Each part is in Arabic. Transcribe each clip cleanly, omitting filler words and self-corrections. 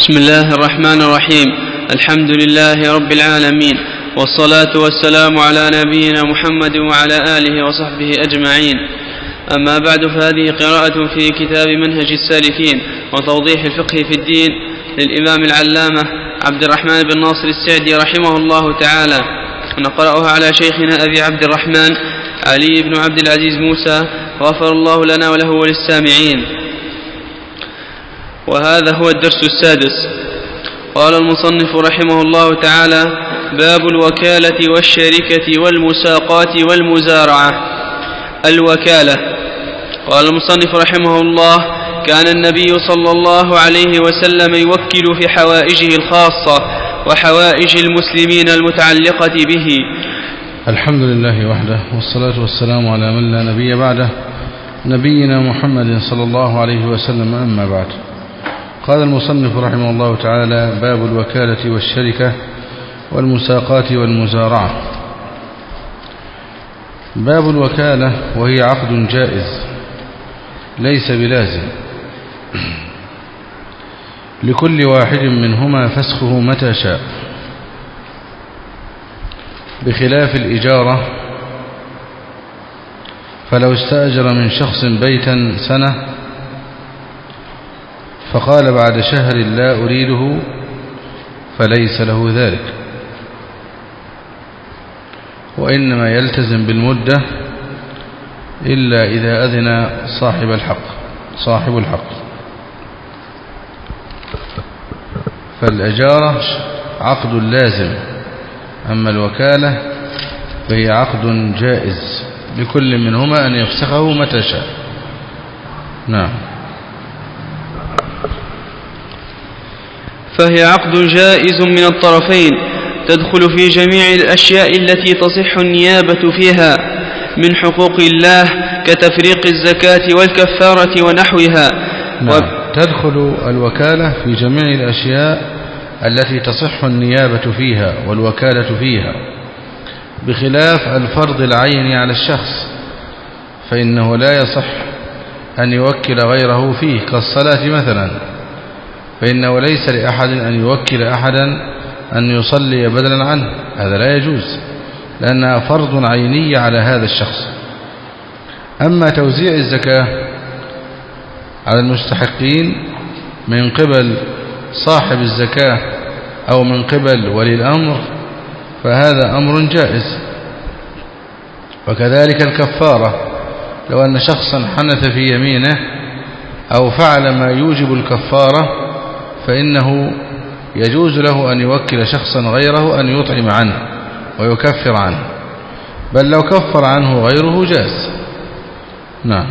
بسم الله الرحمن الرحيم. الحمد لله رب العالمين، والصلاة والسلام على نبينا محمد وعلى آله وصحبه أجمعين. أما بعد، فهذه قراءة في كتاب منهج السالكين وتوضيح الفقه في الدين للإمام العلامة عبد الرحمن بن ناصر السعدي رحمه الله تعالى، نقرأها على شيخنا أبي عبد الرحمن علي بن عبد العزيز موسى، غفر الله لنا وله وللسامعين. وهذا هو الدرس السادس. قال المصنف رحمه الله تعالى: باب الوكالة والشركة والمساقات والمزارعة. الوكالة. قال المصنف رحمه الله: كان النبي صلى الله عليه وسلم يوكل في حوائجه الخاصة وحوائج المسلمين المتعلقة به. الحمد لله وحده، والصلاة والسلام على من لا نبي بعده، نبينا محمد صلى الله عليه وسلم. أما بعد، قال المصنف رحمه الله تعالى: باب الوكالة والشركة والمساقات والمزارعة. باب الوكالة، وهي عقد جائز ليس بلازم، لكل واحد منهما فسخه متى شاء، بخلاف الإجارة، فلو استأجر من شخص بيتا سنة فقال بعد شهر لا أريده فليس له ذلك، وإنما يلتزم بالمدة إلا إذا أذن صاحب الحق. فالإجارة عقد لازم، أما الوكالة فهي عقد جائز لكل منهما أن يفسخه متى شاء. نعم. فهي عقد جائز من الطرفين، تدخل في جميع الأشياء التي تصح النيابة فيها من حقوق الله، كتفريق الزكاة والكفارة ونحوها. نعم. تدخل الوكالة في جميع الأشياء التي تصح النيابة فيها والوكالة فيها، بخلاف الفرض العيني على الشخص، فإنه لا يصح أن يوكل غيره فيه، كالصلاة مثلا، فإنه ليس لأحد أن يوكل أحدا أن يصلي بدلا عنه، هذا لا يجوز، لأنها فرض عيني على هذا الشخص. أما توزيع الزكاة على المستحقين من قبل صاحب الزكاة أو من قبل ولي الأمر فهذا أمر جائز. وكذلك الكفارة، لو أن شخصا حنث في يمينه أو فعل ما يوجب الكفارة فإنه يجوز له أن يوكل شخصا غيره أن يطعم عنه ويكفر عنه، بل لو كفر عنه غيره جاز. نعم.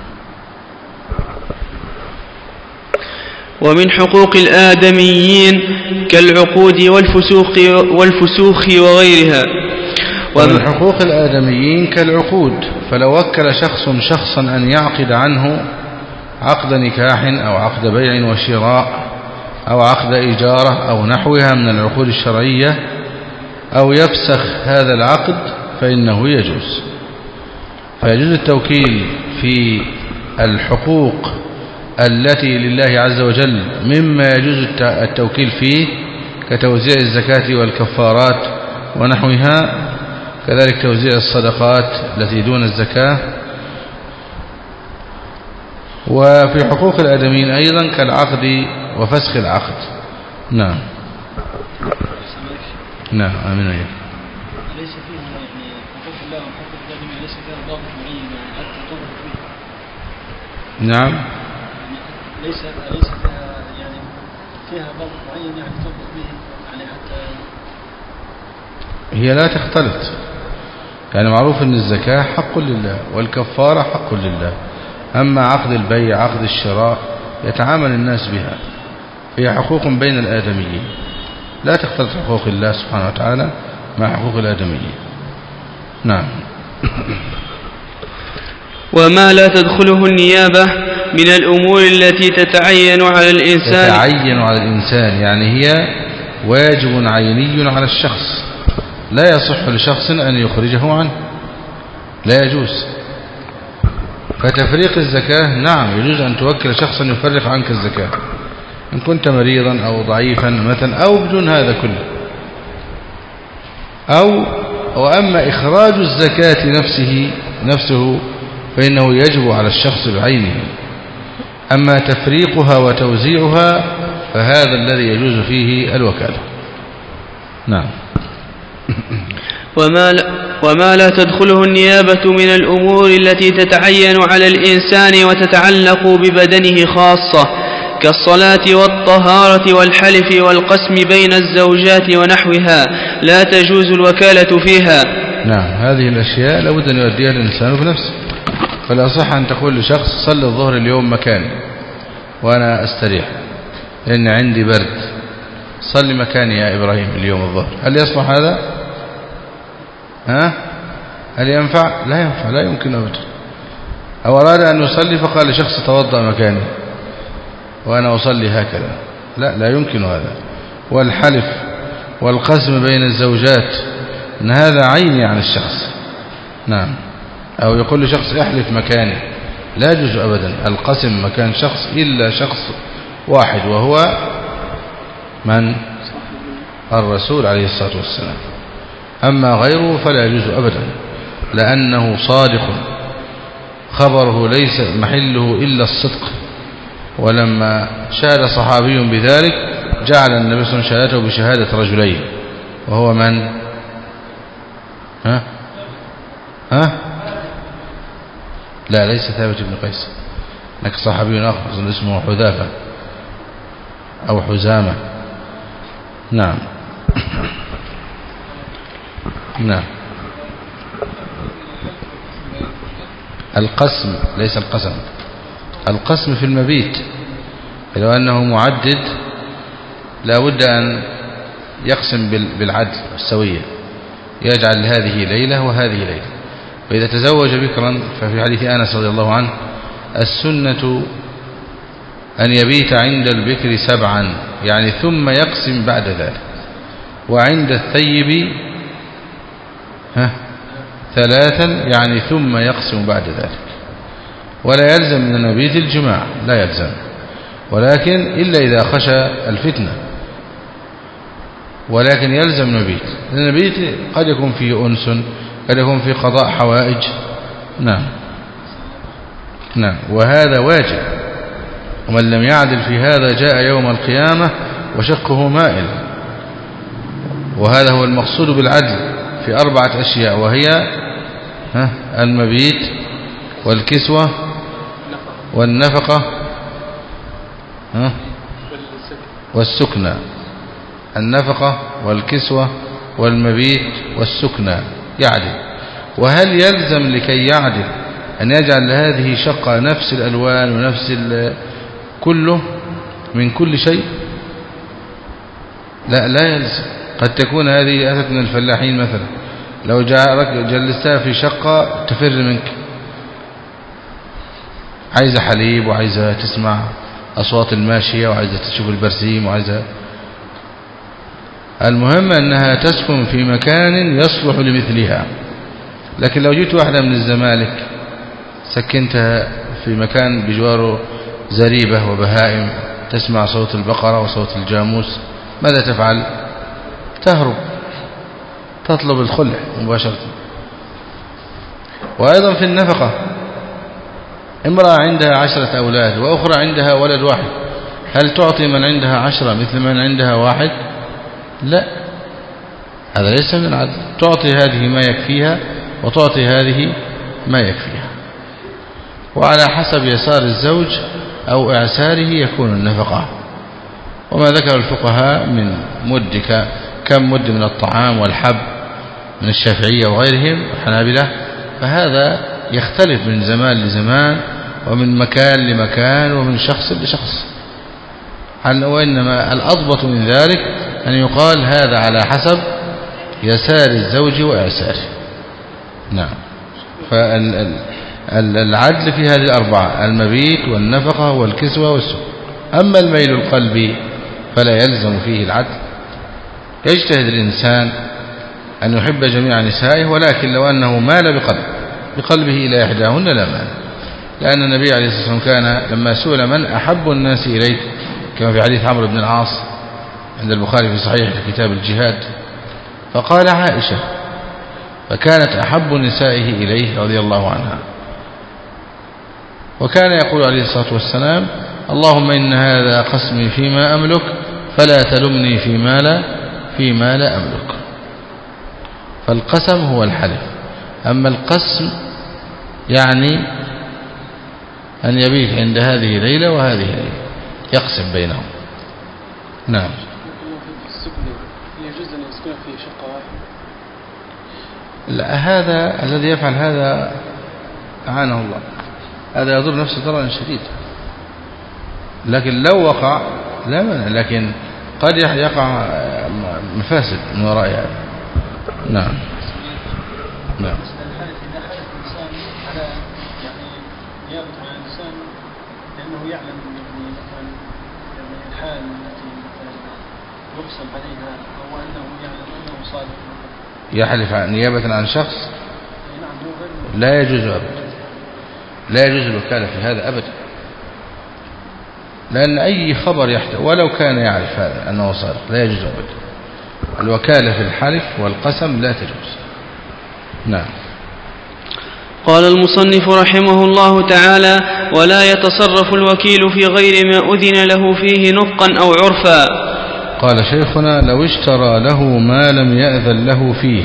ومن حقوق الآدميين كالعقود والفسوخ وغيرها. ومن حقوق الآدميين كالعقود، فلو وكل شخص شخصا أن يعقد عنه عقد نكاح أو عقد بيع وشراء أو عقد إجارة أو نحوها من العقود الشرعية، أو يفسخ هذا العقد، فإنه يجوز. فيجوز التوكيل في الحقوق التي لله عز وجل، مما يجوز التوكيل فيه كتوزيع الزكاة والكفارات ونحوها، كذلك توزيع الصدقات التي دون الزكاة. وفي حقوق الآدميين أيضا كالعقد وفسخ العقد. نعم. نعم. آمين. ليس فيه يعني حقوق الله وحقوق الآدميين ليس فيها ضابط معين حتى تضبط فيه. نعم. ليس فيها يعني فيها ضابط معين يعني تضبط به يعني حتى هي لا تختلط، يعني معروف أن الزكاة حق لله والكفارة حق لله، أما عقد البيع عقد الشراء يتعامل الناس بها، هي حقوق بين الآدميين، لا تختلط حقوق الله سبحانه وتعالى مع حقوق الآدميين. نعم. وما لا تدخله النيابة من الأمور التي تتعين على الإنسان، يعني هي واجب عيني على الشخص، لا يصح لشخص أن يخرجه عنه، لا يجوز. فتفريق الزكاة نعم يجوز أن توكل شخصا يفرق عنك الزكاة، إن كنت مريضا أو ضعيفا مثلا أو بدون هذا كله. وأما إخراج الزكاة نفسه فإنه يجب على الشخص بعينه. أما تفريقها وتوزيعها فهذا الذي يجوز فيه الوكالة. نعم. وما لا تدخله النيابة من الأمور التي تتعين على الإنسان وتتعلق ببدنه خاصة كالصلاة والطهارة والحلف والقسم بين الزوجات ونحوها لا تجوز الوكالة فيها. نعم، هذه الأشياء لابد أن يؤديها الإنسان بنفسه. فلا صح أن تقول لشخص صلي الظهر اليوم مكاني وأنا أستريح لأن عندي برد، صلي مكاني يا إبراهيم اليوم الظهر. هل يصلح هذا؟ هل ينفع؟ لا ينفع، لا يمكن أبدا. أو أراد أن يصلي فقال لشخص توضأ مكاني وأنا أصلي هكذا، لا يمكن هذا. والحلف والقسم بين الزوجات إن هذا عيني عن الشخص. نعم. أو يقول لشخص احلف مكاني، لا يجوز أبدا القسم مكان شخص إلا شخص واحد وهو من؟ الرسول عليه الصلاة والسلام. أما غيره فلا يجوز أبدا، لأنه صادق، خبره ليس محله إلا الصدق. ولما شهد صحابي بذلك جعل النبي صلى الله عليه وسلم شهادته بشهادة رجلين، وهو من؟ لا، ليس ثابت بن قيس، لكن صحابي آخر اسمه حذافة أو حزامة. نعم. نعم. القسم ليس القسم، القسم في المبيت. لو أنه معدد لا بد أن يقسم بالعدل والسوية، يجعل هذه ليلة وهذه ليلة. وإذا تزوج بكرا ففي حديث أنس رضي الله عنه السنة أن يبيت عند البكر 7 يعني ثم يقسم بعد ذلك، وعند الثيب 3 يعني ثم يقسم بعد ذلك. ولا يلزم من المبيت الجماع، لا يلزم، ولكن إلا إذا خشى الفتنة، ولكن يلزم المبيت. المبيت قد يكون فيه أنس، قد يكون فيه قضاء حوائج. نعم. نعم. وهذا واجب، ومن لم يعدل في هذا جاء يوم القيامة وشقه مائل. وهذا هو المقصود بالعدل في 4 أشياء، وهي المبيت والكسوة والنفقة والسكنى. النفقة والكسوة والمبيت والسكنى يعدل. وهل يلزم لكي يعدل أن يجعل هذه شقة نفس الألوان ونفس كله من كل شيء؟ لا يلزم. قد تكون هذه أتت من الفلاحين مثلا، لو جلستها في شقة تفر منك، عايزة حليب وعايزة تسمع أصوات الماشية وعايزة تشوف البرسيم وعايزة، المهم أنها تسكن في مكان يصلح لمثلها. لكن لو جيت واحدة من الزمالك سكنتها في مكان بجواره زريبة وبهائم تسمع صوت البقرة وصوت الجاموس، ماذا تفعل؟ تهرب، تطلب الخلع مباشرة. وأيضا في النفقة، امرأة عندها 10 أولاد وأخرى عندها ولد واحد، هل تعطي من عندها 10 مثل من عندها واحد؟ لا، هذا ليس من العدل. تعطي هذه ما يكفيها وتعطي هذه ما يكفيها، وعلى حسب يسار الزوج أو إعساره يكون النفقة. وما ذكر الفقهاء من مد كم مد من الطعام والحب من الشافعية وغيرهم الحنابلة، فهذا يختلف من زمان لزمان ومن مكان لمكان ومن شخص لشخص. وإنما الأضبط من ذلك أن يقال هذا على حسب يسار الزوج وإعساره. نعم. فالعدل في هذه 4: المبيت والنفقة والكسوة والسكن. أما الميل القلبي فلا يلزم فيه العدل. يجتهد الإنسان أن يحب جميع نسائه، ولكن لو أنه مال بقلبه إلى إحداهن لا مانع، لأن النبي عليه الصلاة والسلام كان لما سئل من أحب الناس إليك كما في حديث عمرو بن العاص عند البخاري في صحيح في كتاب الجهاد. فقال عائشة، فكانت أحب نسائه إليه رضي الله عنها. وكان يقول عليه الصلاة والسلام: اللهم إن هذا قسمي فيما أملك فلا تلمني فيما لا أملك. فالقسم هو الحلف. أما القسم يعني أن يبيت عند هذه ليلة وهذه ليلة، يقسم بينهم. نعم. يجوز أن يسكن في شقة واحدة؟ لا، هذا الذي يفعل هذا أعانه الله، هذا يضر نفسه ضررا شديدا. لكن لو وقع لا مانع، لكن قد يقع مفاسد من وراء هذا. نعم. نعم. إذا حلف الإنسان على نيابة عن الإنسان لأنه يعلم مثلا الحال التي يقسم عليها، أو أنه يعلم أنه صادق، يحلف نيابة عن شخص، نعم، لا يجوز أبدا، لا يجوز الوكالة في هذا أبدا، لأن أي خبر يحدث ولو كان يعرف هذا أنه صادق لا يجوز أبدا. الوكالة في الحلف والقسم لا تجوز. نعم. قال المصنف رحمه الله تعالى: ولا يتصرف الوكيل في غير ما أذن له فيه نطقا أو عرفا. قال شيخنا: لو اشترى له ما لم يأذن له فيه،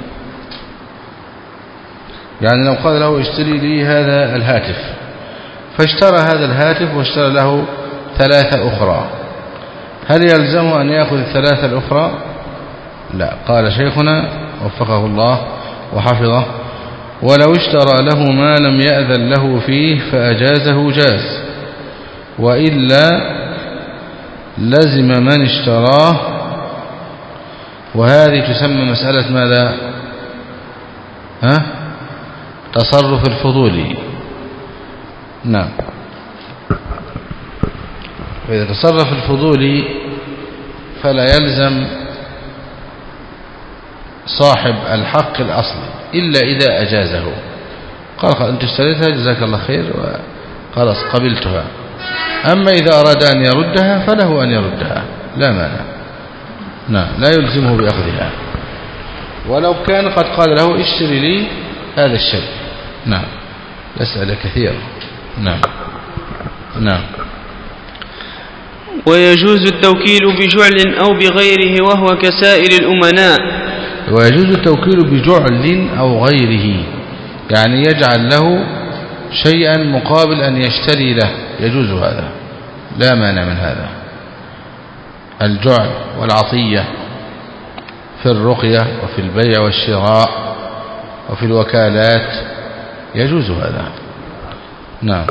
يعني لو قال له اشتري لي هذا الهاتف، فاشترى هذا الهاتف واشترى له 3 أخرى، هل يلزمه أن يأخذ 3 الأخرى؟ لا. قال شيخنا وفقه الله وحفظه: ولو اشترى له ما لم يأذن له فيه فأجازه جاز، وإلا لزم من اشتراه. وهذه تسمى مسألة ماذا؟ تصرف الفضولي. نعم. وإذا تصرف الفضولي فلا يلزم صاحب الحق الأصلي إلا إذا أجازه، قال أنت اشتريتها جزاك الله خير وخلاص قبلتها. أما إذا أراد أن يردها فله أن يردها لا مانع. نعم، لا يلزمه بأخذها، ولو كان قد قال له اشتري لي هذا الشيء. نعم. مسألة كثيرة. نعم. نعم. ويجوز التوكيل بجعل أو بغيره وهو كسائر الأمناء. ويجوز التوكيل بجعل أو غيره، يعني يجعل له شيئا مقابل أن يشتري له، يجوز هذا، لا مانع من هذا. الجعل والعطية في الرقية وفي البيع والشراء وفي الوكالات يجوز هذا. نعم.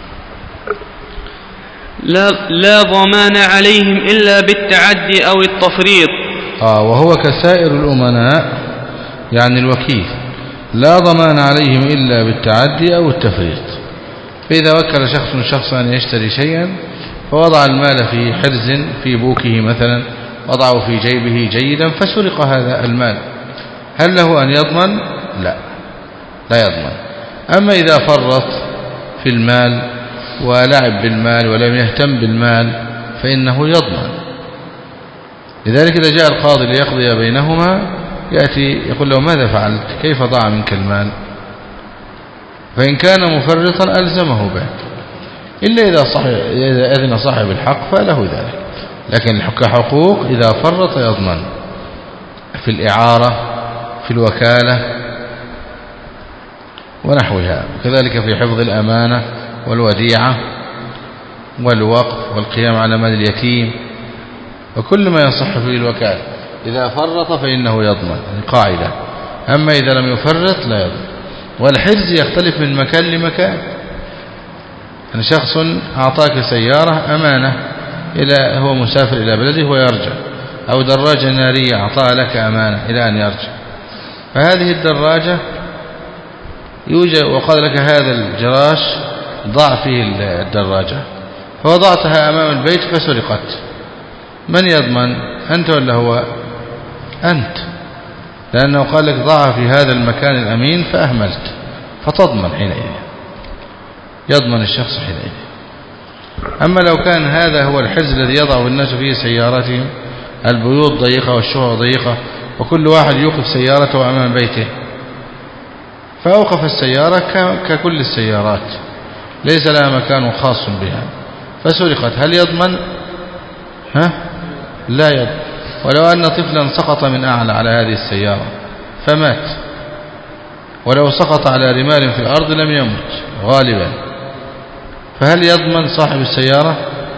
لا ضمان عليهم إلا بالتعدي أو التفريط. وهو كسائر الأمناء، يعني الوكيل لا ضمان عليهم إلا بالتعدي أو التفريط. فإذا وكل شخصا أن يشتري شيئا فوضع المال في حرز في بوكه مثلا، وضعه في جيبه جيدا، فسرق هذا المال، هل له أن يضمن؟ لا يضمن. أما إذا فرط في المال ولعب بالمال ولم يهتم بالمال فإنه يضمن. لذلك إذا جاء القاضي ليقضي بينهما يأتي يقول له ماذا فعلت؟ كيف ضاع منك المال؟ فإن كان مفرطا ألزمه به، إلا إذا أذن صاحب الحق فله ذلك. لكن كحقوق إذا فرط يضمن في الإعارة في الوكالة ونحوها، وكذلك في حفظ الأمانة والوديعة والوقف والقيام على مال اليتيم وكل ما يصح فيه الوكالة. إذا فرط فإنه يضمن، قاعدة. أما إذا لم يفرط لا يضمن. والحرز يختلف من مكان لمكان. يعني شخص أعطاك سيارة أمانة هو مسافر إلى بلده ويرجع، أو دراجة نارية أعطاها لك أمانة إلى أن يرجع، فهذه الدراجة يوجد وقال لك هذا الجراش ضع فيه الدراجة، فوضعتها أمام البيت فسرقت، من يضمن؟ أنت ولا هو؟ أنت، لأنه قال لك ضعها في هذا المكان الأمين فأهملت، فتضمن حينئذ، يضمن الشخص حينئذ. أما لو كان هذا هو الحجز الذي يضعه الناس فيه سياراتهم، البيوت ضيقة والشقق ضيقة وكل واحد يوقف سيارته أمام بيته، فأوقف السيارة ككل السيارات ليس لها مكان خاص بها فسرقت، هل يضمن؟ لا يضمن. ولو أن طفلا سقط من أعلى على هذه السيارة فمات، ولو سقط على رمال في الأرض لم يمت غالبا، فهل يضمن صاحب السيارة؟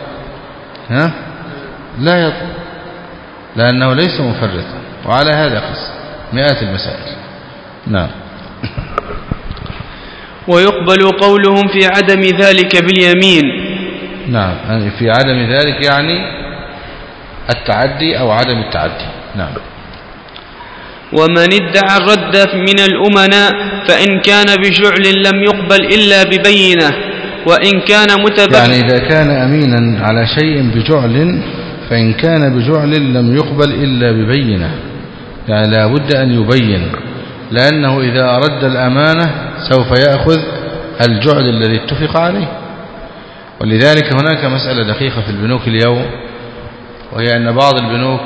لا يضمن، لأنه ليس مفرطا. وعلى هذا قس مئات المسائل. نعم. ويقبل قولهم في عدم ذلك باليمين. نعم، في عدم ذلك يعني التعدي أو عدم التعدي. نعم. ومن ادعى الرد من الأمناء فإن كان بجعل لم يقبل إلا ببينة، وإن كان يعني إذا كان أمينا على شيء بجعل فإن كان بجعل لم يقبل إلا ببينة، يعني لا بد أن يبين، لأنه إذا أرد الأمانة سوف يأخذ الجعل الذي اتفق عليه. ولذلك هناك مسألة دقيقة في البنوك اليوم، وهي أن بعض البنوك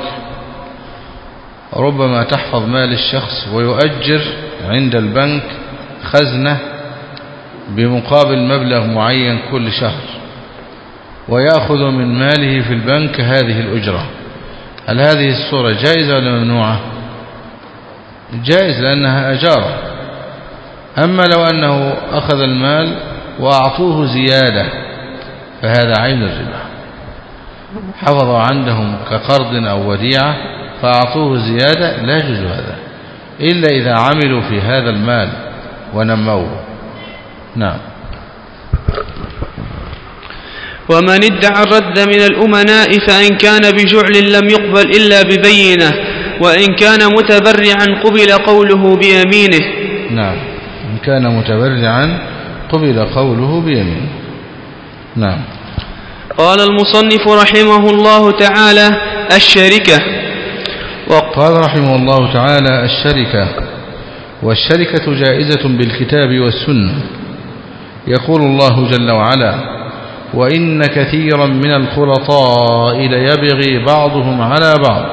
ربما تحفظ مال الشخص ويؤجر عند البنك خزنة بمقابل مبلغ معين كل شهر، ويأخذ من ماله في البنك هذه الأجرة. هل هذه الصورة جائزة ولا ممنوعة؟ جائز، لأنها أجارة. أما لو أنه أخذ المال وأعطوه زيادة فهذا عين الربا، حفظوا عندهم كقرض أو وديعة فأعطوه زيادة، لا يجوز هذا إلا إذا عملوا في هذا المال ونموه. نعم. ومن ادعى الرد من الأمناء فإن كان بجعل لم يقبل إلا ببينة، وإن كان متبرعا قبل قوله بيمينه. نعم، إن كان متبرعا قبل قوله بيمينه. نعم. قال المصنف رحمه الله تعالى: الشركة. قال رحمه الله تعالى: الشركة. والشركة جائزة بالكتاب والسنة. يقول الله جل وعلا: وإن كثيرا من الخلطاء ليبغي بعضهم على بعض.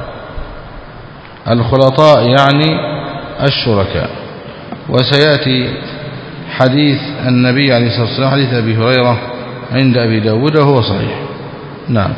الخلطاء يعني الشركاء. وسيأتي حديث النبي عليه الصلاة والسلام، حديث أبي هريرة عند أبي داود وهو صحيح. نعم.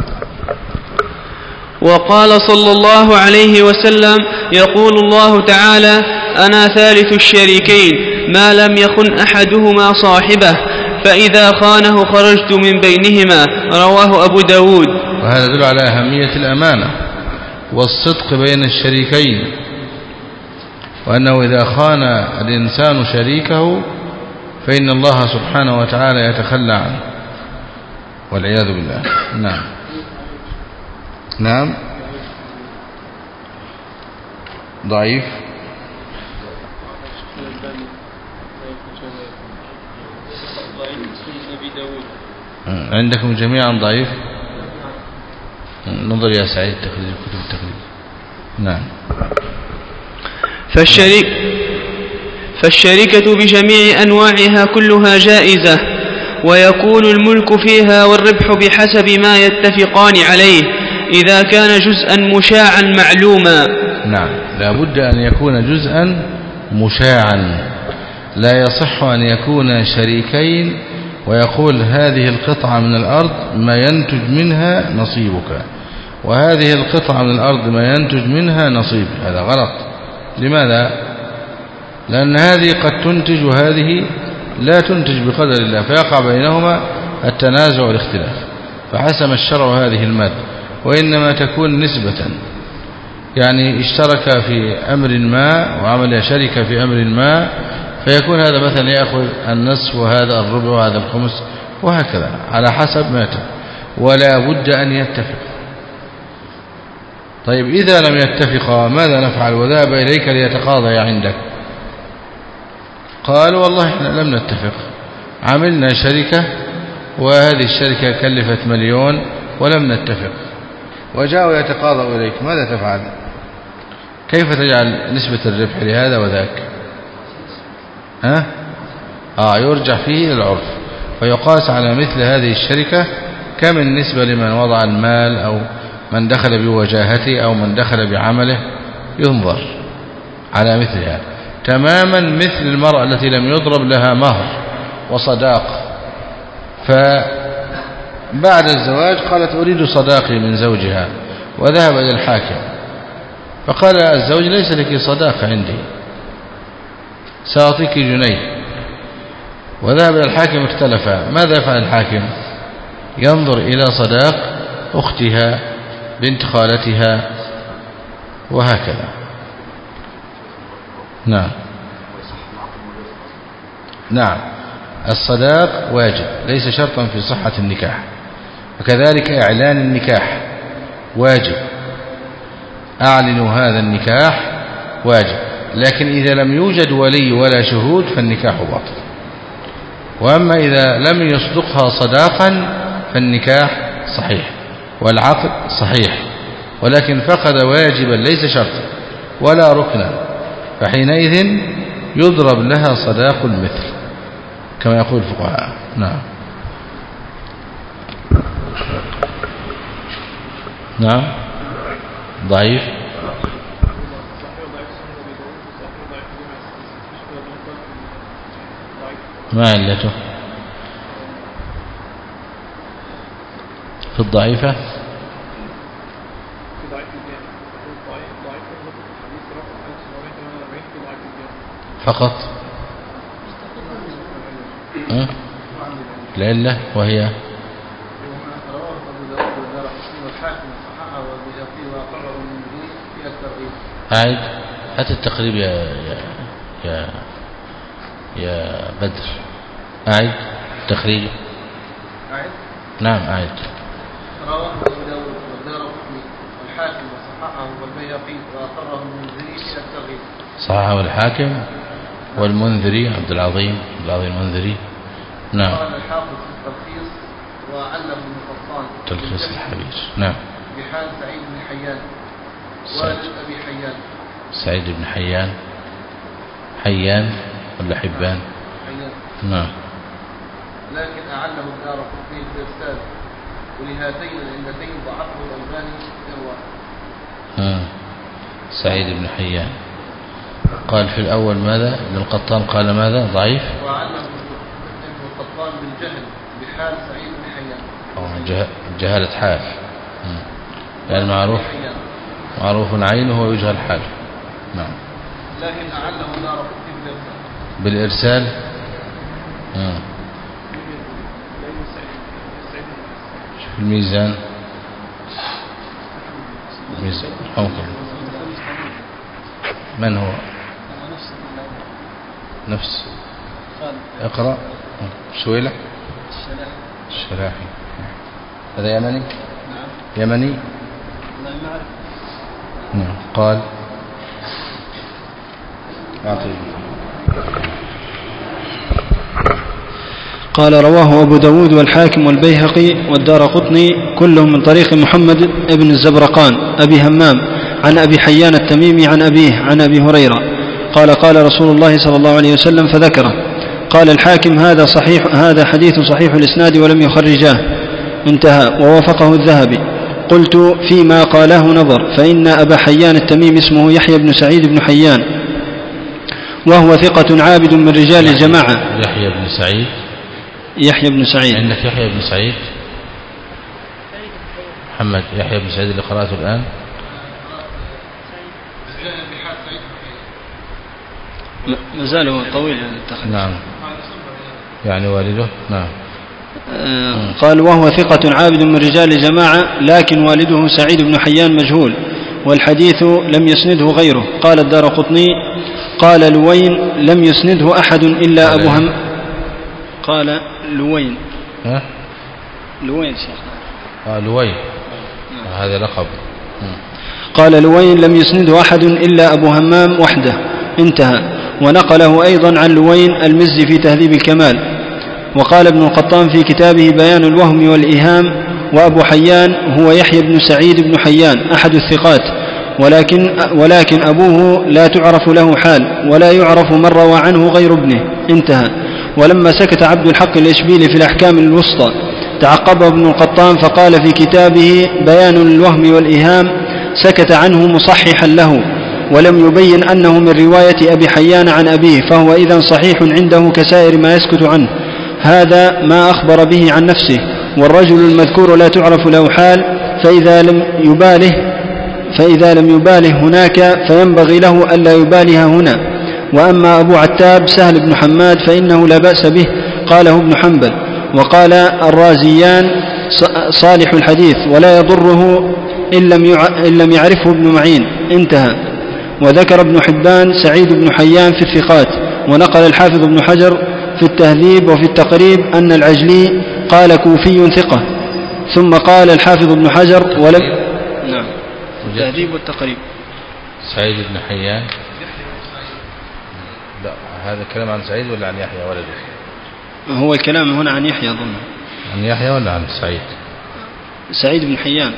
وقال صلى الله عليه وسلم: يقول الله تعالى: أنا ثالث الشريكين ما لم يخن أحدهما صاحبه، فإذا خانه خرجت من بينهما. رواه أبو داود. وهذا يدل على أهمية الأمانة والصدق بين الشريكين، وأنه إذا خان الإنسان شريكه فإن الله سبحانه وتعالى يتخلى عنه والعياذ بالله. نعم. نعم. ضعيف. عندكم جميعا ضعيف. نظر يا سعيد تخريج كتب التخريج. نعم. فالشركة بجميع أنواعها كلها جائزة، ويكون الملك فيها والربح بحسب ما يتفقان عليه إذا كان جزءا مشاعا معلوما. نعم، لا بد أن يكون جزءا مشاعا، لا يصح أن يكون شريكين ويقول هذه القطعة من الأرض ما ينتج منها نصيبك، وهذه القطعة من الأرض ما ينتج منها نصيب. هذا غلط. لماذا؟ لأن هذه قد تنتج وهذه لا تنتج بقدر الله، فيقع بينهما التنازع والاختلاف. فحسم الشرع هذه المادة، وإنما تكون نسبة، يعني اشترك في أمر ما وعمل شركة في أمر ما، فيكون هذا مثلا يأخذ النصف وهذا الربع وهذا الخمس وهكذا على حسب ما يتفق، ولا بد أن يتفق. طيب إذا لم يتفقا ماذا نفعل؟ وذهب إليك ليتقاضي عندك، قال والله احنا لم نتفق، عملنا شركة وهذه الشركة كلفت 1,000,000 ولم نتفق، وجاءوا يتقاضوا إليك، ماذا تفعل؟ كيف تجعل نسبة الربح لهذا وذاك؟ يرجع فيه إلى العرف. فيقاس على مثل هذه الشركة كم النسبة لمن وضع المال أو من دخل بوجاهته أو من دخل بعمله، ينظر على مثلها تماما مثل المرأة التي لم يضرب لها مهر وصداق، فبعد الزواج قالت أريد صداقي من زوجها، وذهب إلى الحاكم فقال الزوج ليس لك صداق عندي، سأعطيك جنيه، وذهب إلى الحاكم اختلفا. ماذا يفعل الحاكم؟ ينظر إلى صداق أختها بنت خالتها وهكذا. نعم الصداق واجب ليس شرطا في صحة النكاح، وكذلك إعلان النكاح واجب، أعلنوا هذا النكاح واجب، لكن إذا لم يوجد ولي ولا شهود فالنكاح باطل. وأما إذا لم يصدقها صداقا فالنكاح صحيح والعقد صحيح، ولكن فقد واجبا ليس شرطا ولا ركنا، فحينئذ يضرب لها صداق المثل كما يقول الفقهاء. نعم ضعيف. ما علته في الضعيفة؟ فقط العلة وهي أعد هات التقريب يا بدر، أعد التخريج. نعم أعد. رواه أبو داود والدارقطني والحاكم وصححه والبيهقي وأقره المنذري إلى الترغيب. صححه الحاكم والمنذري عبد العظيم المنذري. نعم. قال الحافظ في التلخيص وعلم ابن قطان تلخيص الحبير. نعم. بحال سعيد بن حيان والد أبي حيان. سعيد بن حيان ولا حبان؟ حيان. نعم. لكن أعله الدارقطني بالإرسال، ولهاتين العلتين ضعفه الألباني إرواء. سعيد بن حيان قال في الأول ماذا؟ ابن القطان قال ماذا؟ ضعيف. وعلم ابن القطان بالجهل بحال سعيد بن حيان. جهالة حال، يعني معروف عينه ويجهل حاله. نعم. لكن أعله الدارقطني بالإرسال. شوف الميزان من هو؟ نفس اقرأ. سويلة الشلاحي. هذا يمني؟ يمني. نعم. قال قال رواه أبو داود والحاكم والبيهقي والدارقطني كلهم من طريق محمد بن الزبرقان أبي همام عن أبي حيان التميمي عن أبيه عن أبي هريرة قال قال رسول الله صلى الله عليه وسلم فذكره. قال الحاكم هذا حديث صحيح الإسناد ولم يخرجاه، انتهى. ووافقه الذهبي. قلت فيما قاله نظر، فإن أبا حيان التميمي اسمه يحيى بن سعيد بن حيان، وهو ثقة عابد من رجال الجماعة. يحيى بن سعيد. عندك يحيى بن سعيد؟ محمد يحيى بن سعيد اللي قرأته الآن. ما زال هو طويل التخريج. نعم يعني والده. نعم. قال وهو ثقة عابد من رجال الجماعة، لكن والده سعيد بن حيان مجهول، والحديث لم يسنده غيره. قال الدارقطني قال لوين لم يسنده أحد إلا أبو هم. قال لوين. لوين شيخ. لوين هذا لقب. قال لوين لم يسنده أحد إلا أبو همام وحده، انتهى. ونقله أيضا عن لوين المزي في تهذيب الكمال. وقال ابن القطان في كتابه بيان الوهم والإيهام وأبو حيان هو يحيى بن سعيد بن حيان أحد الثقات، ولكن أبوه لا تعرف له حال ولا يعرف من روى عنه غير ابنه، انتهى. ولما سكت عبد الحق الإشبيلي في الأحكام الوسطى تعقبه ابن القطان فقال في كتابه بيان الوهم والإيهام سكت عنه مصححا له ولم يبين أنه من رواية أبي حيان عن أبيه، فهو إذن صحيح عنده كسائر ما يسكت عنه. هذا ما أخبر به عن نفسه، والرجل المذكور لا تعرف له حال، فإذا لم يباله هناك فينبغي له ألا يبالها هنا. وأما أبو عتاب سهل بن حماد فإنه لا بأس به، قاله ابن حنبل. وقال الرازيان صالح الحديث ولا يضره إن لم يعرفه ابن معين، انتهى. وذكر ابن حبان سعيد بن حيان في الثقات، ونقل الحافظ ابن حجر في التهذيب وفي التقريب أن العجلي قال كوفي ثقة. ثم قال الحافظ ابن حجر ولم نعم التهذيب والتقريب سعيد بن حيان. لا هذا كلام عن سعيد ولا عن يحيى ولده؟ هو الكلام هنا عن يحيى أظن. عن يحيى ولا عن سعيد؟ سعيد بن حيان.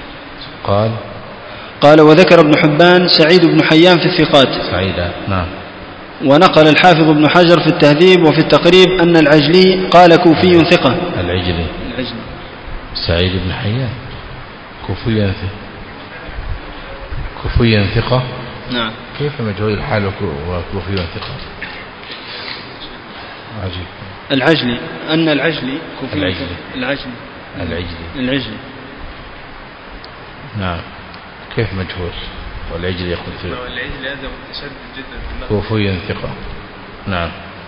قال وذكر ابن حبان سعيد بن حيان في الثقات. سعيدة نعم. ونقل الحافظ ابن حجر في التهذيب وفي التقريب أن العجلي قال كوفي ثقة. العجلي سعيد بن حيان كوفي ثقة. نعم. كيف مجهول الحال وكوفي ثقة؟ عجيب. العجلي أن العجلي كوفي. العجلي نعم. كيف مجهول والعجلي يقول فيه؟ والعجلي هذا متشدد جدا. كوفي ثقة. نعم.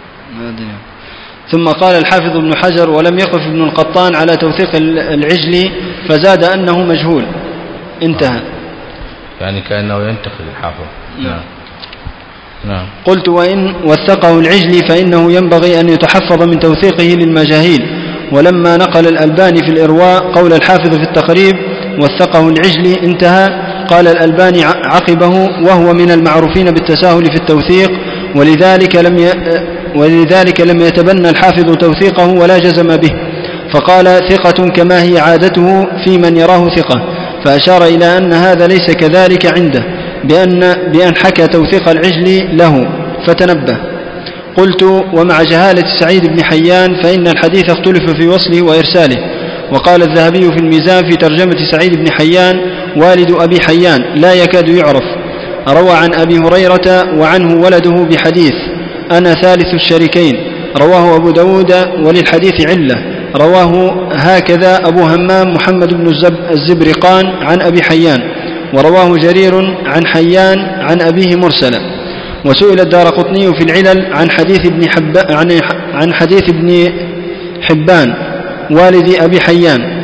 ثم قال الحافظ ابن حجر ولم يقف ابن القطان على توثيق العجلي فزاد أنه مجهول، انتهى. يعني كأنه ينتقد الحافظ. نعم. قلت وإن وثقه العجلي فإنه ينبغي أن يتحفظ من توثيقه للمجاهيل. ولما نقل الألباني في الإرواء قول الحافظ في التقريب وثقه العجلي انتهى، قال الألباني عقبه وهو من المعروفين بالتساهل في التوثيق، ولذلك لم يتبنى الحافظ توثيقه ولا جزم به، فقال ثقة كما هي عادته في من يراه ثقة، فأشار إلى أن هذا ليس كذلك عنده بأن حكى توثيق العجلي له فتنبه. قلت ومع جهالة سعيد بن حيان فإن الحديث اختلف في وصله وإرساله. وقال الذهبي في الميزان في ترجمة سعيد بن حيان والد أبي حيان لا يكاد يعرف، روى عن أبي هريرة وعنه ولده بحديث أنا ثالث الشريكين، رواه أبو داود وللحديث علة، رواه هكذا أبو همام محمد بن الزبرقان عن أبي حيان، ورواه جرير عن حيان عن أبيه مرسلا. وسئل الدارقطني في العلل عن حديث ابن حبان والد أبي حيان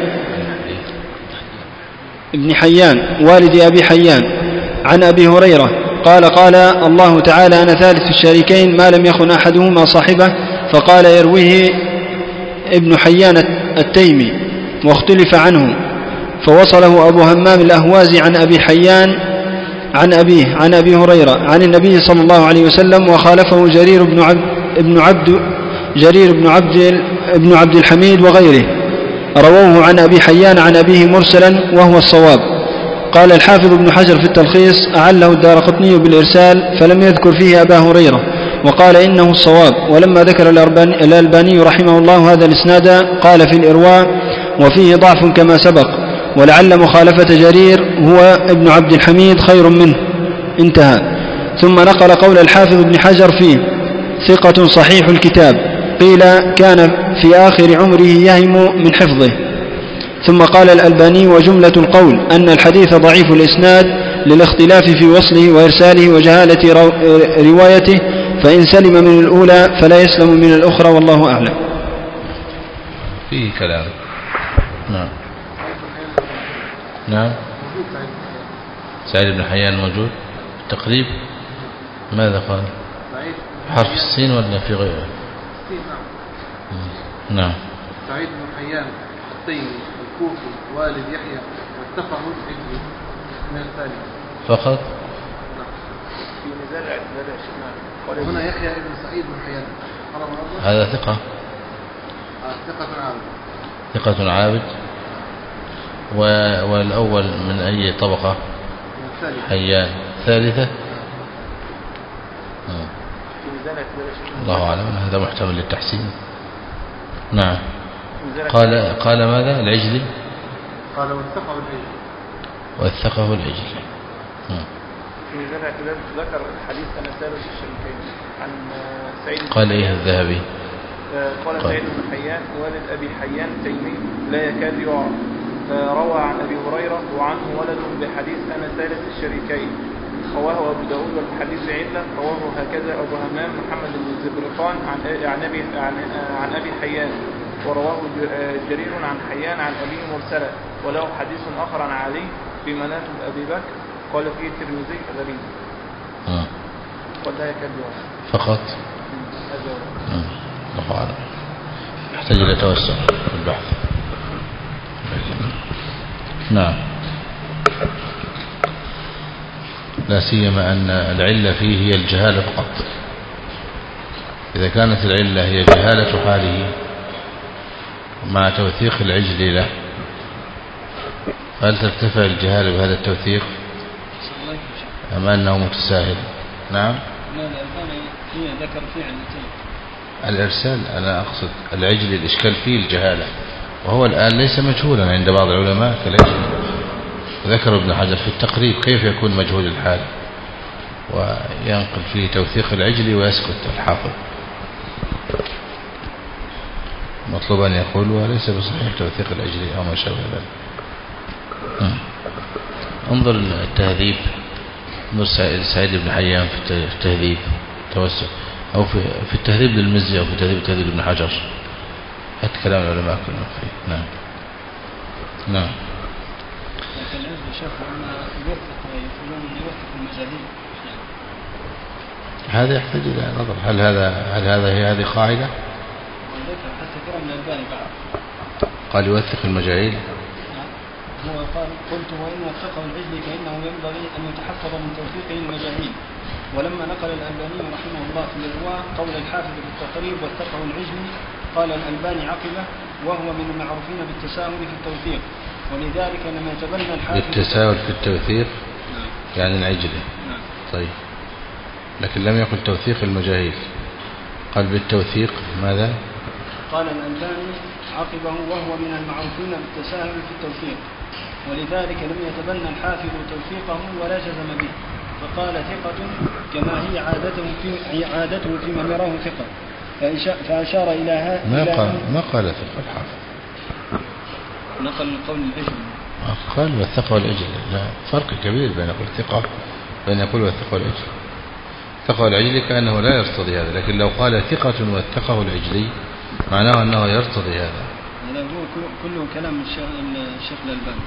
والد أبي حيان عن أبي هريرة قال الله تعالى أنا ثالث الشريكين ما لم يخن أحدهما صاحبه، فقال يرويه ابن حيان التيمي واختلف عنه، فوصله أبو همام الأهوازي عن أبي حيان عن أبيه عن أبي هريرة عن النبي صلى الله عليه وسلم، وخالفه جرير بن عبد الحميد وغيره، رووه عن أبي حيان عن أبيه مرسلا وهو الصواب. قال الحافظ ابن حجر في التلخيص أعله الدارقطني بالإرسال فلم يذكر فيه أبا هريرة، وقال إنه الصواب. ولما ذكر الألباني رحمه الله هذا الإسناد قال في الإرواء وفيه ضعف كما سبق، ولعل مخالفة جرير هو ابن عبد الحميد خير منه، انتهى. ثم نقل قول الحافظ ابن حجر فيه ثقة صحيح الكتاب، قيل كان في آخر عمره يهم من حفظه. ثم قال الألباني وجملة القول أن الحديث ضعيف الإسناد للاختلاف في وصله وإرساله وجهالة روايته، فإن سلم من الأولى فلا يسلم من الأخرى، والله أعلم. فيه كلام. نعم. سعيد بن حيان موجود تقريب. ماذا قال؟ حرف السين ولا في غيره؟ نعم. سعيد بن حيان التيمي الكوفي والد يحيى واتفقه الحجري من الثالث فقط. في مزارع الشمال. هنا يحيى ابن سعيد بن حيان هذا ثقة. ثقة عابد. والأول من أي طبقة؟ حيان ثالثة. الله أعلم، هذا محتمل للتحسين. نعم. قال ماذا العجلي؟ قال وثقه العجلي. وثقه العجلي. في ميزان الاعتدال ذكر حديث أنا ثالث الشريكين عن سعيد. قال إيه الذهبي؟ قال سعيد بن حيان والد أبي حيان تيمي لا يكاد يعرف، روى عن أبي هريرة وعنه ولد بحديث أنا ثالث الشريكين، رواه أبو داود والحديث علة، رواه هكذا أبو همام محمد بن الزبرقان عن أبي حيان، ورواه جرير عن حيان عن أبيه مرسلا، وله حديث آخر عن علي في مناقب أبي بكر قال فيه الترمذي غريب. قال لا يكاد يعرف فقط. الله أعلم، يحتاج إلى توسع في البحث. نعم. لا سيما أن العلة فيه هي الجهالة فقط. إذا كانت العلة هي جهالة حاله مع توثيق العجل له، هل ترتفع الجهالة بهذا التوثيق أم أنه متساهل؟ نعم. لا الألباني هي ذكر فيه علتين. الإرسال أنا أقصد العجل الإشكال فيه الجهالة، وهو الآن ليس مجهولا عند بعض العلماء كالعجل. ذكر ابن حجر في التقريب كيف يكون مجهول الحال وينقل فيه توثيق العجل ويسكت الحافظ. مطلوب أن يقول وليس بصحيح توثيق العجل أو ما شابه ذلك. انظر التهذيب، انظر سعيد بن حيان في التهذيب توسع، أو في التهذيب للمزي، أو في تهذيب ابن حجر، هات كلام العلماء كلهم فيه. نعم. نعم. لكن العجل شيخ لما يقولون أن يوثق المجاهيل، هذا يحتاج إلى نظر. هل هذا هي هذه قاعدة؟ وذكر حتى ترى من الألباني بعد قال يوثق المجاهيل. هو قال قلت وإن وثقه العجل فإنه ينبغي أن يتحفظ من توثيقه المجاهيل. ولما نقل الألباني رحمه الله في الإرواء قول الحافظ في التقريب وثقه العجل، قال الألباني عقبه وهو من المعروفين بالتساهل في التوثيق، ولذلك لما يتبنى الحافظ بالتساهل في التوثيق يعني العجلي. طيب، لكن لم يقل توثيق المجاهيل، قال بالتوثيق ماذا؟ قال الألباني عقبه وهو من المعروفين بالتساهل في التوثيق، ولذلك لم يتبنى الحافظ توثيقه ولا جزم به، فقال ثقة كما هي عادته في من يراه ثقة، فأشار إلى هذا. ما قال ثقة الحافظ، نقل من قول العجل، قال وثقه العجل. لا فرق كبير بين يقول ثقة وبين يقول وثقه العجل. ثقه العجل كأنه لا يرتضي هذا، لكن لو قال ثقة وثقه العجلي معناه أنه يرتضي هذا. هذا هو كله كلام الشيخ الألباني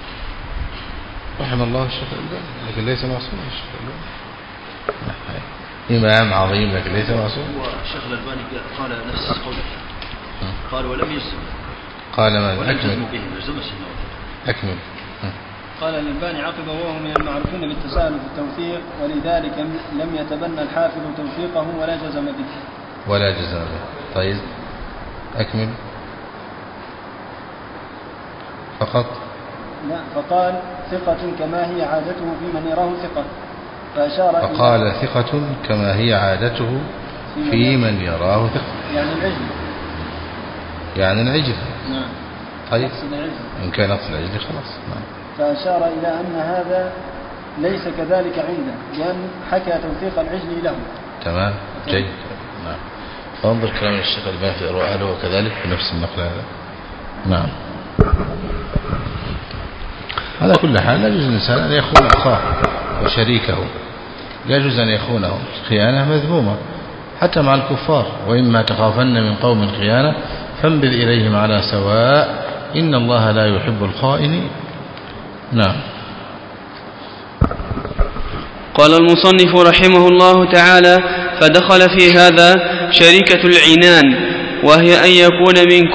رحم الله الشيخ الألباني، لكن ليس معصوم. الشيخ الألباني إمام عظيم لكن ليس معصوم. الشيخ الألباني قال نفس قوله، قال ولم يجزم. قال ماذا؟ أكمل. قال الألباني عقبه وهو من المعروفين بالتساهل في التوثيق، ولذلك لم يتبنى الحافظ توثيقه ولا جزم به. طيب أكمل. فقط. لا، فقال ثقة كما هي عادته في من يراه ثقة، فقال ثقة كما هي عادته في من يراه ثقة، يعني العجل. نعم. طيب إن كان أصل العجل خلاص. نعم. فأشار إلى أن هذا ليس كذلك عنده، لأن حكى توثيق العجل له. تمام، جيد. نعم. فانظر كلام الشيخ الألباني في الإرواء، هل هو كذلك بنفس النقل هذا؟ نعم. على كل حال لا يجوز الإنسان أن يخون أخاه وشريكه، لا يجوز أن يخونه، خيانة مذمومة حتى مع الكفار. وإما تخافن من قوم خيانة فانبذ إليهم على سواء إن الله لا يحب الخائنين. نعم. قال المصنف رحمه الله تعالى: فدخل في هذا شركة العنان، وهي أن يكون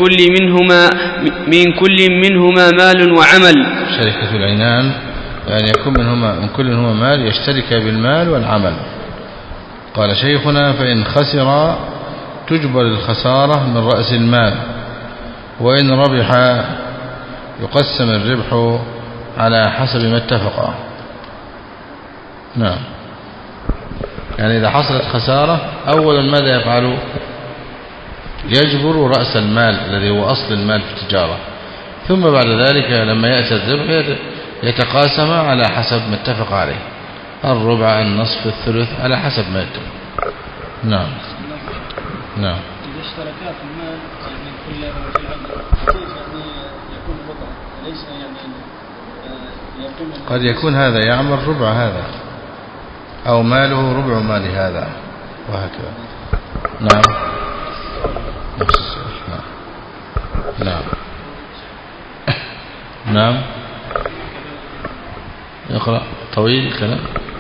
من كل منهما مال وعمل. شركة العنان يعني يكون من كل منهما مال، يشترك بالمال والعمل. قال شيخنا: فإن خسر تجبر الخسارة من رأس المال، وإن ربح يقسم الربح على حسب ما اتفقا. نعم. يعني إذا حصلت خسارة أولا ماذا يفعل؟ يجبر رأس المال الذي هو أصل المال في التجارة، ثم بعد ذلك لما يأتي الربح يتقاسم على حسب ما اتفق عليه، الربع، النصف، الثلث، على حسب ما اتفق. نعم. نعم. إذا اشتركا في المال يعني كل العدل كيف يعني يكون الوضع ليس يعني يكون قد يكون هذا يعمل ربع هذا أو ماله ربع مال هذا وهكذا. نعم. نفس السؤال. نعم. نعم. يقرأ طويل الكلام.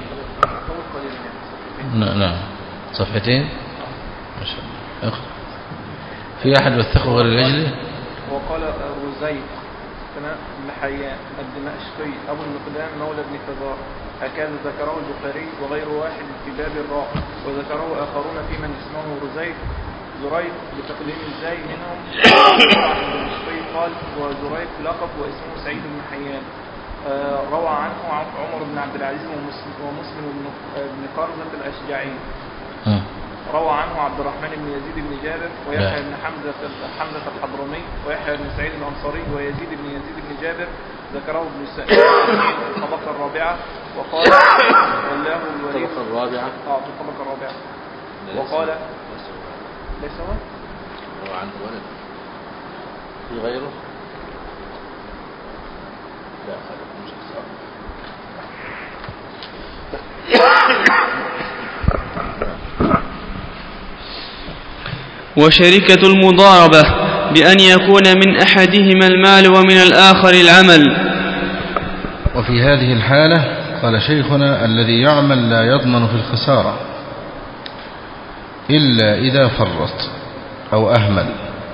نعم. صفحتين ما شاء الله. يقرأ. في أحد وثقه غير الأجل؟ وقال الرزيق بن حيان الدمشقي أبو المقدام مولى بن فزار هكذا ذكره البخاري وغير واحد في باب الراء، وذكره آخرون في من اسمه رزيق زريق بتقديم الزاي منهم. الدمشقي قال وزريق لقب واسمه سعيد بن حيان. روى عنه عمر بن عبد العزيز ومسلم بن قرزة الأشجعي. روى عنه عبد الرحمن بن يزيد بن جابر ويحيى بن حمزة الحضرمي ويحيى بن سعيد الأنصاري ويزيد بن يزيد بن جابر ذكره ابن سعيد في الطبقة الرابعة وقال والله الوليد الطبقة الرابعة في الطبقة الرابعة وقال ليس هو عنه ولد في غيره لا وشركة المضاربة بأن يكون من أحدهما المال ومن الآخر العمل. وفي هذه الحالة قال شيخنا الذي يعمل لا يضمن في الخسارة إلا إذا فرط أو أهمل.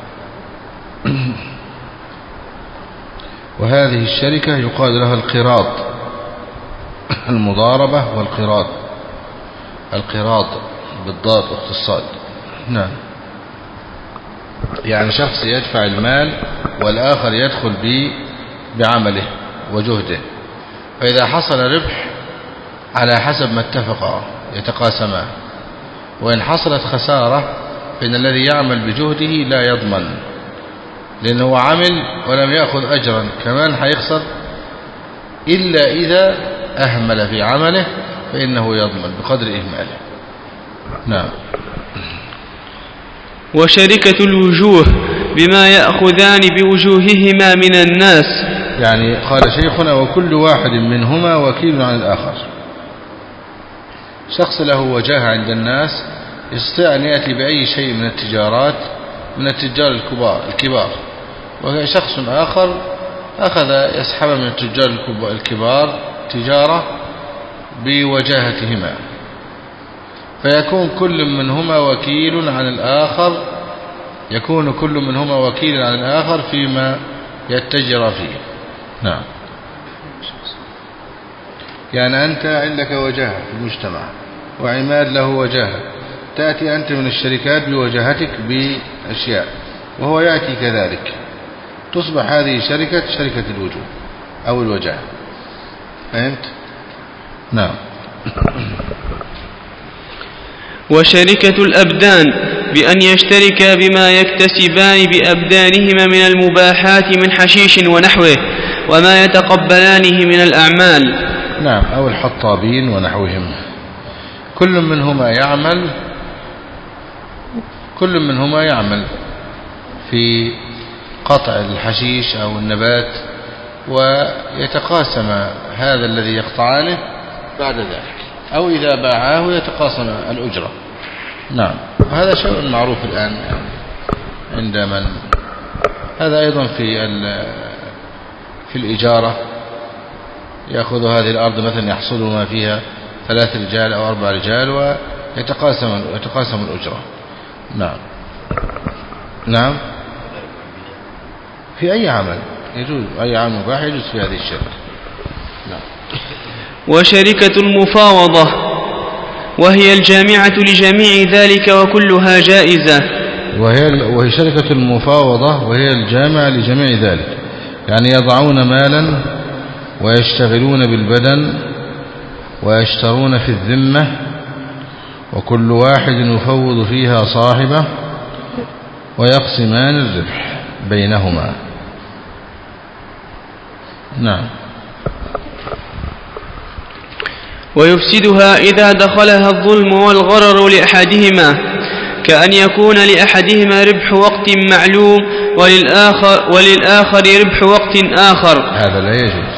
وهذه الشركة يقال لها القراض، المضاربة والقراض، القراض بالضاد واختصاد. نعم. يعني شخص يدفع المال والآخر يدخل بعمله وجهده، فإذا حصل ربح على حسب ما اتفقا يتقاسمان، وإن حصلت خسارة فإن الذي يعمل بجهده لا يضمن، لأنه عمل ولم يأخذ أجرا كمان حيخسر، إلا إذا أهمل في عمله فإنه يضمن بقدر إهماله. نعم. وشركة الوجوه بما يأخذان بوجوههما من الناس. يعني قال شيخنا وكل واحد منهما وكيل عن الآخر. شخص له وجاهة عند الناس يستطيع أن يأتي بأي شيء من التجارات من التجار الكبار، وشخص آخر أخذ يسحب من التجار الكبار تجارة بوجاهتهما، فيكون كل منهما وكيل عن الآخر، يكون كل منهما وكيل عن الآخر فيما يتجر فيه. نعم. يعني أنت عندك وجاهة في المجتمع وعماد له وجاهة، تأتي أنت من الشركات بوجاهتك بأشياء وهو يأتي كذلك، تصبح هذه شركة الوجوه أو الوجاهة. فهمت؟ نعم. وشركة الأبدان بأن يشتركا بما يكتسبان بأبدانهما من المباحات من حشيش ونحوه وما يتقبلانه من الأعمال. نعم. أو الحطابين ونحوهم، كل منهما يعمل في قطع الحشيش أو النبات، ويتقاسم هذا الذي يقطعانه بعد ذلك، أو إذا باعاه يتقاسم الأجرة. نعم. وهذا شيء معروف الآن عند من، هذا أيضا في الإجارة، يأخذ هذه الأرض مثلا يحصل ما فيها 3 رجال أو 4 رجال ويتقاسم الأجرة. نعم. نعم. في أي عمل يجوز، أي عمل مباح يجوز في هذه الشركة. نعم. وشركة المفاوضة وهي الجامعة لجميع ذلك وكلها جائزة. وهي شركة المفاوضة وهي الجامعة لجميع ذلك، يعني يضعون مالا ويشتغلون بالبدن ويشترون في الذمة وكل واحد يفوض فيها صاحبه ويقسمان الربح بينهما. نعم. ويفسدها إذا دخلها الظلم والغرر لأحدهما، كأن يكون لأحدهما ربح وقت معلوم وللآخر ربح وقت آخر. هذا لا يجوز،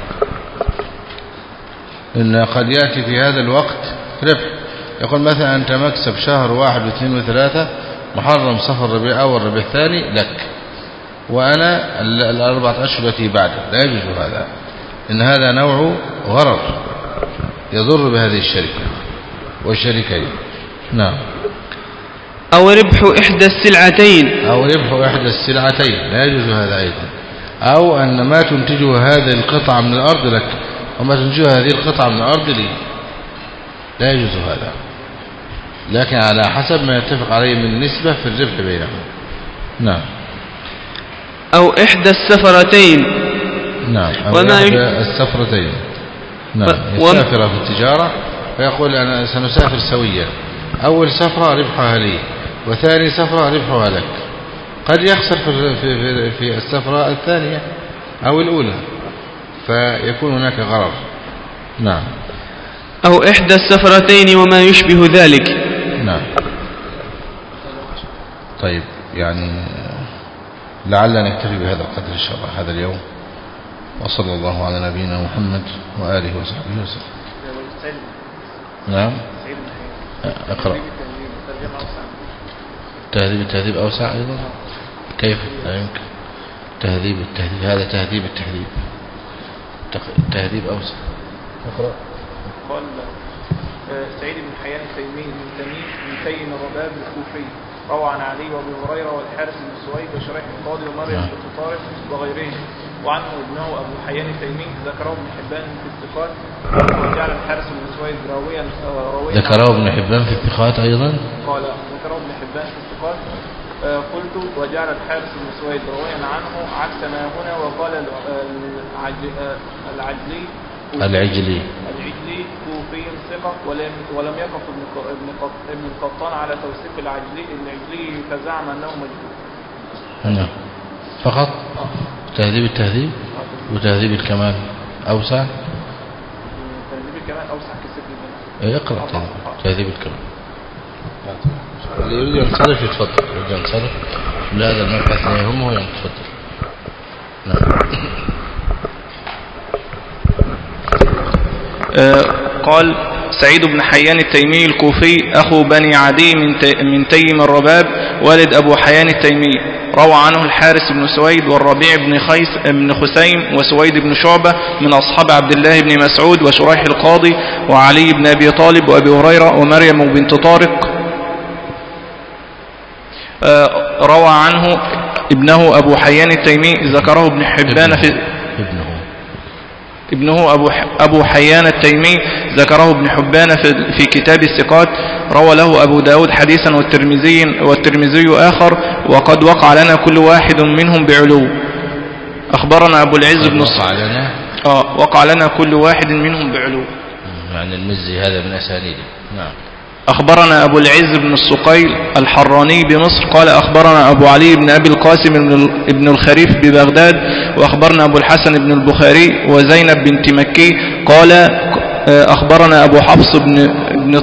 إن قد يأتي في هذا الوقت ربح، يقول مثلا أنت مكسب شهر 1 و2 و3 محرم صفر ربيع أول ربيع ثاني لك، وأنا 4 أشهر التي بعده، لا يجوز هذا، إن هذا نوع غرر يضر بهذه الشركة والشركين. نعم. أو ربح إحدى السلعتين، أو ربح إحدى السلعتين لا يجوز هذا أيضا. أو أن ما تنتجه هذه القطعة من الأرض لك وما تنتجه هذه القطعة من الأرض لي، لا يجوز هذا، لكن على حسب ما يتفق عليه من نسبة في الربح بينهم. نعم. أو إحدى السفرتين. نعم. أو إحدى السفرتين. نعم. يسافر في التجارة فيقول أنا سنسافر سويا، أول سفرة ربحها لي وثاني سفرة ربحها لك، قد يخسر في السفرة الثانية أو الأولى، فيكون هناك غرر. نعم. أو إحدى السفرتين وما يشبه ذلك. نعم. طيب، يعني لعلنا نكتفي بهذا القدر إن شاء الله هذا اليوم، وصلى الله على نبينا محمد وآله وصحبه وسلم. نعم. اقرأ. التهذيب أوسع أيضا. كيف؟ لا يمكن. التهذيب هذا تهذيب التهذيب. التهذيب أوسع. اقرأ. قال سعيد بن حيان التيمي من تيم الرباب الكوفي روى عن علي وابي هريرة والحارث بن سويد وشريح القاضي ومريم بن طارق وغيرهم، وعنه ابنه ابو حيان التيمي ذكره ابن حبان في الثقات، وجعل الحارث بن سويد راويا ذكره ابن حبان في الثقات أيضا. قال ذكره ابن حبان في الثقات. قلت وجعل الحارث بن سويد راويا عنه عكس ما هنا، وقال العجلي كوفي ثقة، ولم يقف ابن القطان على توثيق العجلي فزعم أنه مجهول. نعم. فقط تهذيب التهذيب وتهذيب الكمال أوسع. تهذيب الكمال أوسع كثير جدا. اقرأ تهذيب الكمال. اللي يريد ينصرف يتفضل، يريد ينصرف لهذا المبحث لا يهمه يتفضل. نعم. قال سعيد بن حيان التيمي الكوفي أخو بني عدي من تيم الرباب والد أبو حيان التيمي، روى عنه الحارث بن سويد والربيع بن خسيم وسويد بن شعبة من أصحاب عبد الله بن مسعود وشريح القاضي وعلي بن أبي طالب وأبي هريرة ومريم بنت طارق. روى عنه ابنه أبو حيان التيمي ذكره ابن حبان ابنه أبو حيان التيمي ذكره ابن حبان في كتاب الثقات، روى له أبو داود حديثا والترمذي آخر، وقد وقع لنا كل واحد منهم بعلو. أخبرنا أبو العز بن وقع لنا كل واحد منهم بعلو، يعني المزي هذا من أسانيده. نعم. أخبرنا أبو العز بن السقيل الحراني بمصر قال أخبرنا أبو علي بن أبي القاسم بن الخريف ببغداد، وأخبرنا أبو الحسن بن البخاري وزينب بنت مكي قال أخبرنا أبو حفص بن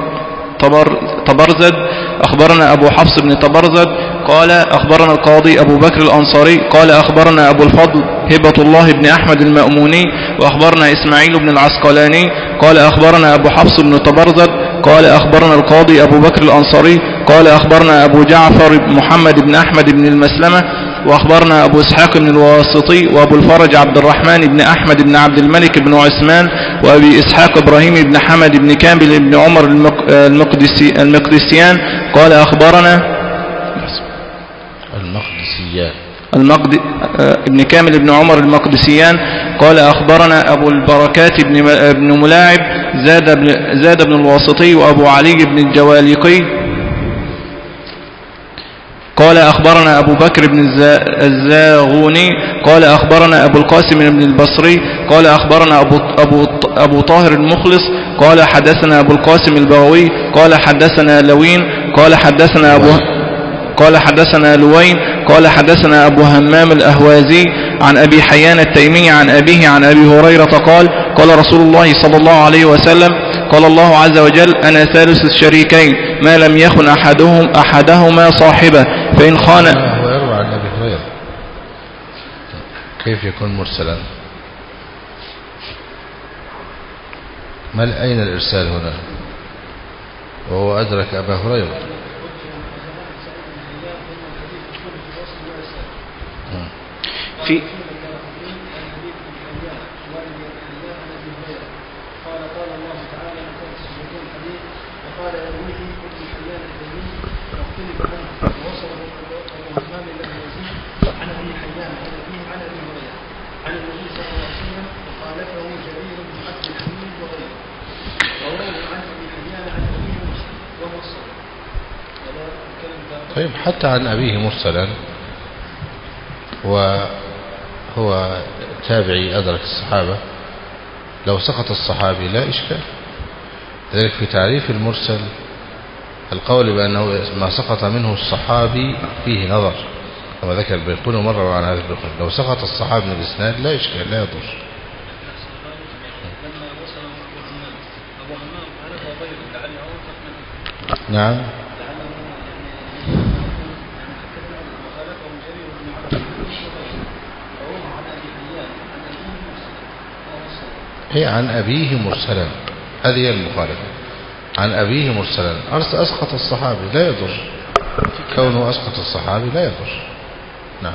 طبرزد أخبرنا أبو حفص بن طبرزد قال أخبرنا القاضي أبو بكر الأنصاري قال أخبرنا أبو الفضل هبة الله بن أحمد المأموني، وأخبرنا إسماعيل بن العسقلاني قال أخبرنا أبو حفص بن طبرزد قال أخبرنا القاضي أبو بكر الأنصاري قال أخبرنا أبو جعفر محمد بن أحمد بن المسلمة، وأخبرنا أبو إسحاق بن الواسطي وأبو الفرج عبد الرحمن بن أحمد بن عبد الملك بن عثمان وأبي إسحاق إبراهيم بن حمد بن كامل بن عمر المقدسيان قال أخبرنا ابن كامل بن عمر المقدسيان قال أخبرنا أبو البركات بن ملاعب زاد بن الواسطي وأبو علي بن الجوالقي قال أخبرنا أبو بكر بن الزاغوني قال أخبرنا أبو القاسم بن البصري قال أخبرنا أبو طاهر المخلص قال حدثنا أبو القاسم البغوي قال حدثنا لوين قال حدثنا لوين قال حدثنا أبو همام الأهوازي عن أبي حيان التيمي عن أبيه عن أبي هريرة قال قال رسول الله صلى الله عليه وسلم قال الله عز وجل أنا ثالث الشريكين ما لم يخن أحدهما صاحبه فإن خان. هو يروى عن أبي هريرة كيف يكون مرسلا؟ ما أين الإرسال هنا؟ وهو أدرك أبا هريرة. في طيب حتى عن أبيه مرسلا وهو تابعي أدرك الصحابة لو سقط الصحابي لا إشكال. لذلك في تعريف المرسل القول بأنه ما سقط منه الصحابي فيه نظر كما ذكر البيقوني مرة عن هذا البيقوني. لو سقط الصحابي من الإسناد لا إشكال لا يضر. نعم هي عن أبيه مرسلا هذه هي المخالفة. عن أبيه مرسلا أسقط الصحابي لا يضر. كونه أسقط الصحابي لا يضر. نعم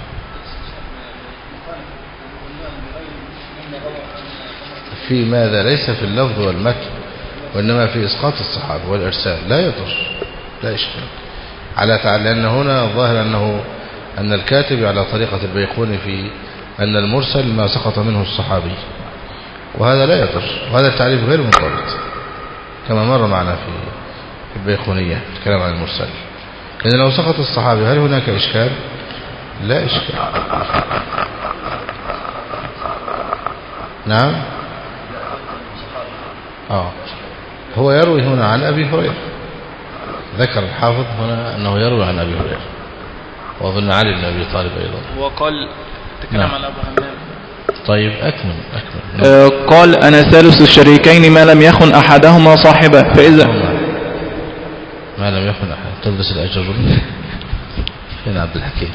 في ماذا ليس في اللفظ والمتن وإنما في إسقاط الصحابي والإرسال لا يضر لا إشكال لأن هنا ظاهر أن الكاتب على طريقة البيقوني في أن المرسل ما سقط منه الصحابي وهذا لا يضر. وهذا التعريف غير منضبط كما مر معنا في البيقونية الكلام عن المرسل. لأن لو سقط الصحابي هل هناك إشكال؟ لا إشكال. نعم هو يروي هنا عن أبي هريرة. ذكر الحافظ هنا أنه يروي عن أبي هريرة وأظن علي بن أبي طالب أيضا. وقال تكلم عن أبو همام. طيب أكمل. قال أنا ثالث الشريكين ما لم يخن أحدهما صاحبه فإذا ما لم يخن أحد تلبس الأجر فين عبد الحكيم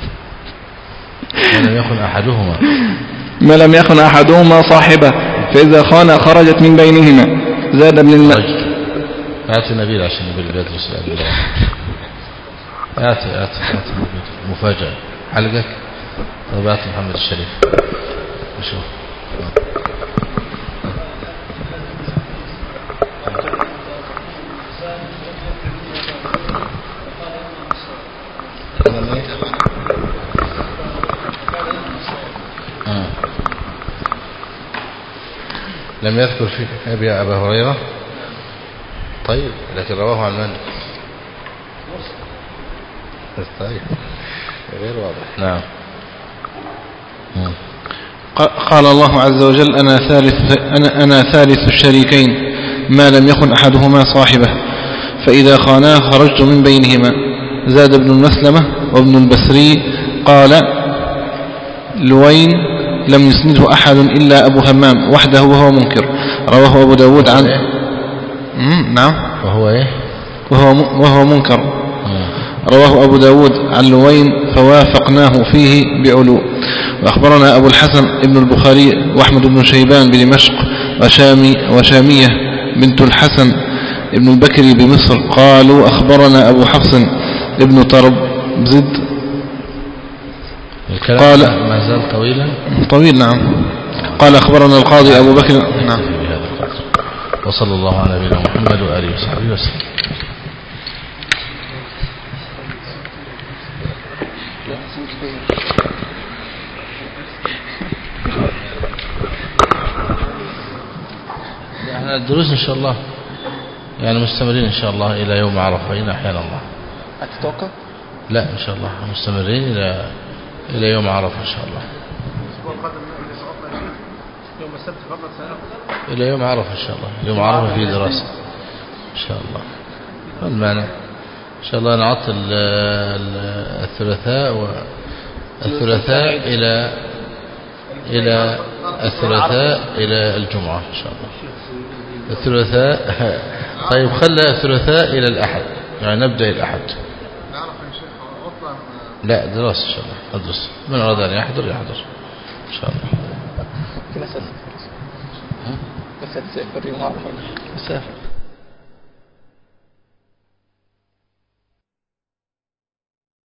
ما لم يخن أحدهما صاحبه فإذا خان خرجت من بينهما. زاد ابن الماء. آتي نبيل عشان نبيل بيدرس الأدلة. آتي مفاجأة حلقك. طيب آتي محمد الشريف نشوف. لم يذكر فيه أبا هريرة. طيب لكن رواه عن من؟ طيب غير واضح. نعم قال الله عز وجل أنا ثالث الشريكين ما لم يخن أحدهما صاحبه فإذا خاناه خرجت من بينهما. زاد ابن المسلمة وابن البسري قال لوين لم يسنده أحد إلا أبو همام وحده وهو منكر. رواه أبو داود عن نعم وهو منكر. رواه أبو داود عن لوين فوافقناه فيه بعلو. وأخبرنا أبو الحسن ابن البخاري وأحمد بن شيبان بدمشق وشامية بنت الحسن ابن البكري بمصر قالوا أخبرنا أبو حفص ابن طربزد قال ما زال طويل. نعم قال أخبرنا القاضي أبو بكر. نعم وصلى الله على نبينا محمد وآله وصحبه وسلم. احنا الدروس ان شاء الله يعني مستمرين ان شاء الله الى يوم عرفه ان احيانا الله. هتتوقف؟ لا ان شاء الله مستمرين الى يوم عرفه ان شاء الله. الاسبوع القادم يوم والسبت فقط سنأخذ إلى يوم عرفة إن شاء الله. يوم عرفة في دراسة إن شاء الله. ما المانع؟ إن شاء الله نعطل الثلاثاء إلى الثلاثاء إلى الجمعة إن شاء الله. الثلاثاء طيب خلى الثلاثاء إلى الأحد، يعني نبدأ الأحد. لا دراسة إن شاء الله أدرس، من أراد أن يحضر إن شاء الله. مسافر